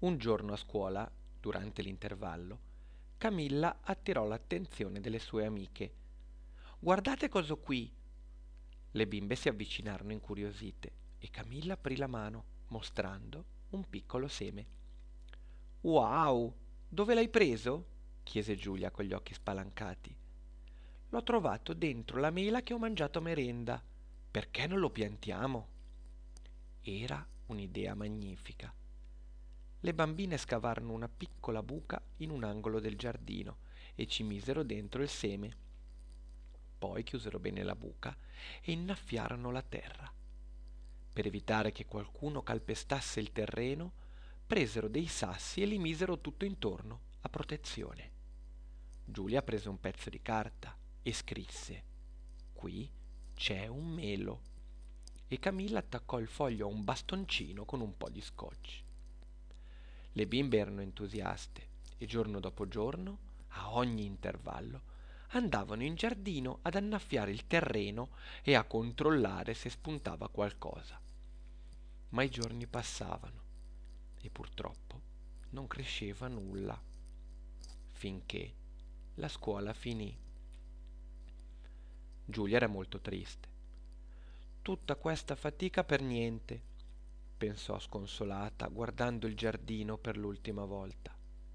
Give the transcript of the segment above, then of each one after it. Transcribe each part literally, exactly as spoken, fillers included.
Un giorno a scuola, durante l'intervallo, Camilla attirò l'attenzione delle sue amiche. Guardate cosa qui! Le bimbe si avvicinarono incuriosite e Camilla aprì la mano, mostrando un piccolo seme. Wow! Dove l'hai preso? Chiese Giulia con gli occhi spalancati. L'ho trovato dentro la mela che ho mangiato a merenda. Perché non lo piantiamo? Era un'idea magnifica. Le bambine scavarono una piccola buca in un angolo del giardino e ci misero dentro il seme. Poi chiusero bene la buca e innaffiarono la terra. Per evitare che qualcuno calpestasse il terreno, presero dei sassi e li misero tutto intorno, a protezione. Giulia prese un pezzo di carta e scrisse: Qui c'è un melo. E Camilla attaccò il foglio a un bastoncino con un po' di scotch. Le bimbe erano entusiaste e giorno dopo giorno, a ogni intervallo, andavano in giardino ad annaffiare il terreno e a controllare se spuntava qualcosa. Ma i giorni passavano e purtroppo non cresceva nulla, finché la scuola finì. Giulia era molto triste. Tutta questa fatica per niente, pensò sconsolata, guardando il giardino per l'ultima volta.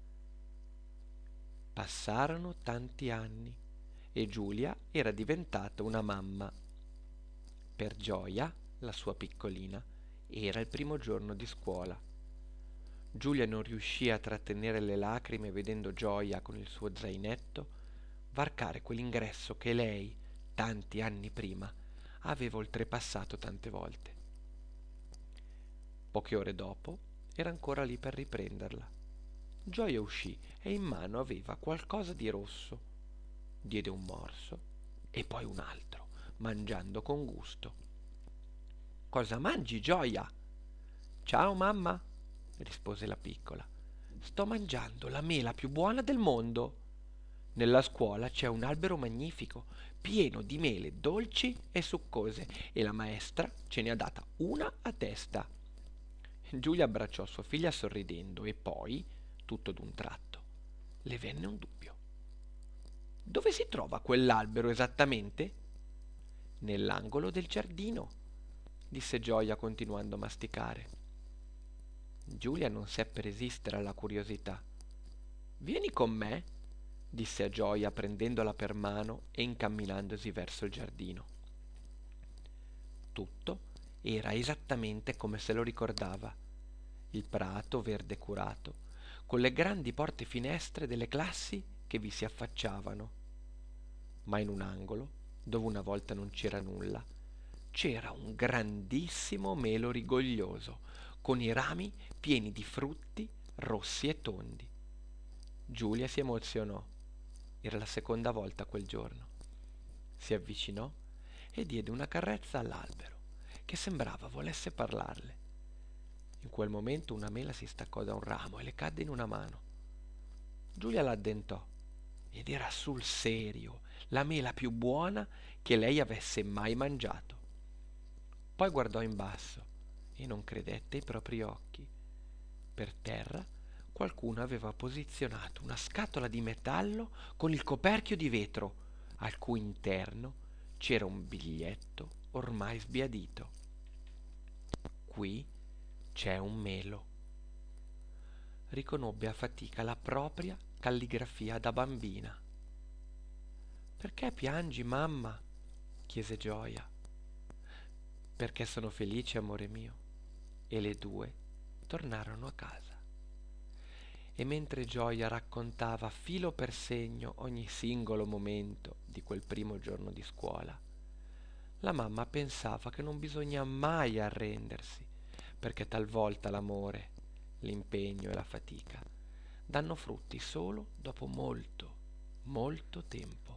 Passarono tanti anni e Giulia era diventata una mamma. Per Gioia, la sua piccolina, era il primo giorno di scuola. Giulia non riuscì a trattenere le lacrime vedendo Gioia con il suo zainetto varcare quell'ingresso che lei, tanti anni prima, aveva oltrepassato tante volte. Poche ore dopo era ancora lì per riprenderla. Gioia uscì e in mano aveva qualcosa di rosso. Diede un morso e poi un altro, mangiando con gusto. Cosa mangi, Gioia? Ciao, mamma, rispose la piccola. Sto mangiando la mela più buona del mondo. Nella scuola c'è un albero magnifico, pieno di mele dolci e succose, e la maestra ce ne ha data una a testa. Giulia abbracciò sua figlia sorridendo e poi, tutto d'un tratto, le venne un dubbio. Dove si trova quell'albero esattamente? Nell'angolo del giardino, disse Gioia continuando a masticare. Giulia non seppe resistere alla curiosità. Vieni con me, disse a Gioia prendendola per mano e incamminandosi verso il giardino. Tutto era esattamente come se lo ricordava. Il prato verde curato, con le grandi porte finestre delle classi che vi si affacciavano. Ma in un angolo, dove una volta non c'era nulla, c'era un grandissimo melo rigoglioso, con i rami pieni di frutti rossi e tondi. Giulia si emozionò. Era la seconda volta quel giorno. Si avvicinò e diede una carezza all'albero, che sembrava volesse parlarle. In quel momento una mela si staccò da un ramo e le cadde in una mano. Giulia l'addentò ed era sul serio la mela più buona che lei avesse mai mangiato. Poi guardò in basso e non credette ai propri occhi. Per terra qualcuno aveva posizionato una scatola di metallo con il coperchio di vetro, al cui interno c'era un biglietto ormai sbiadito. Qui c'è un melo. Riconobbe a fatica la propria calligrafia da bambina. Perché piangi, mamma? Chiese Gioia. Perché sono felice, amore mio. E le due tornarono a casa. E mentre Gioia raccontava filo per segno ogni singolo momento di quel primo giorno di scuola, la mamma pensava che non bisogna mai arrendersi, perché talvolta l'amore, l'impegno e la fatica danno frutti solo dopo molto, molto tempo.